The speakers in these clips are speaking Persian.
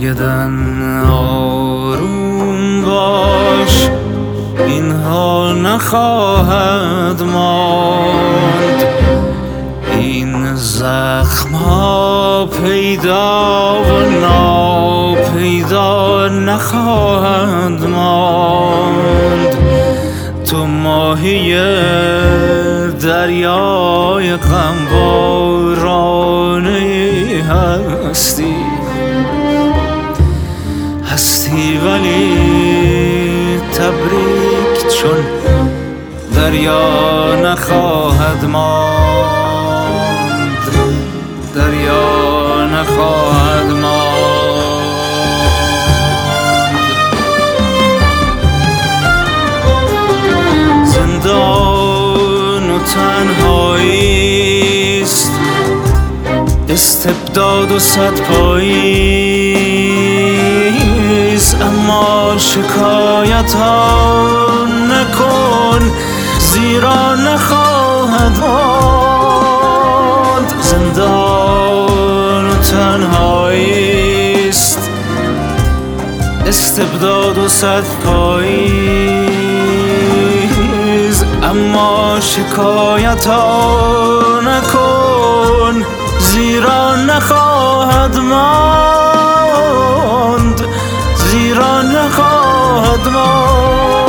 کارگردان آروم باش، این حال نخواهد ماند. این زخم ها پیدا و ناپیدا نخواهد ماند. تو ماهی دریای غمبارانه هستی ولی تبریک چون دریا نخواهد ماند. دریا نخواهد ماند. زندان و تنهاییست، استبداد و صدپاییست، اما شکایت ها نکن زیرا نخواهد ماند. زندان و تنهاییست، استبداد و صدپاییست، اما شکایت ها نکن زیرا نخواهد ماند. زیرا نخواهد ماند.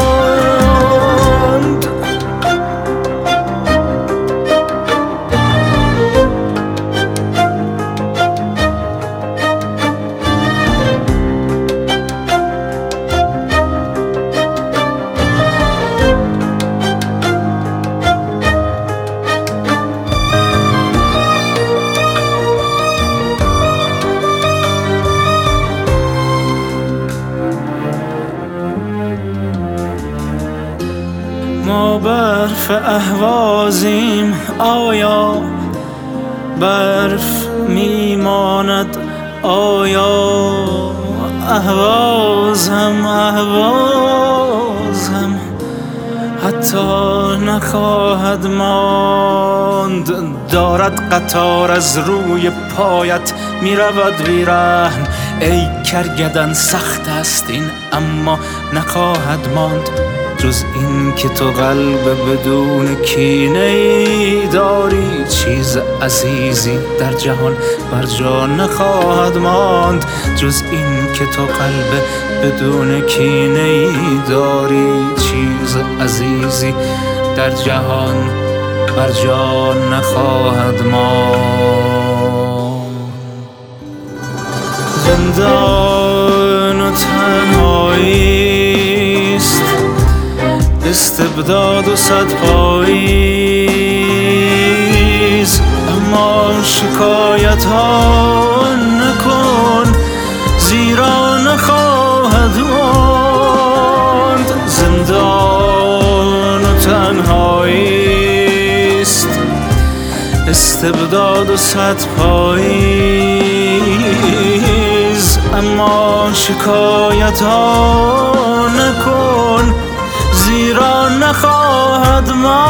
ما برف اهوازیم، آیا برف میماند؟ آیا اهوازم حتی نخواهد ماند. دارد قطار از روی پایت میرود بیرحم. ای کرگدن سخت است این اما نخواهد ماند. جز این که تو قلب بدون کینه ای داری، چیز عزیزی در جهان بر جا نخواهد ماند. جز این که تو قلب بدون کینه ای داری، چیز عزیزی در جهان بر جا نخواهد ماند. زندان و تنهاییست، استبداد و صدپاییست، اما شکایت ها نکن زیرا نخواهد ماند. زندان و تنهاییست، استبداد و صدپاییست، اما شکایت ها نکن زیرا نخواهد ماند.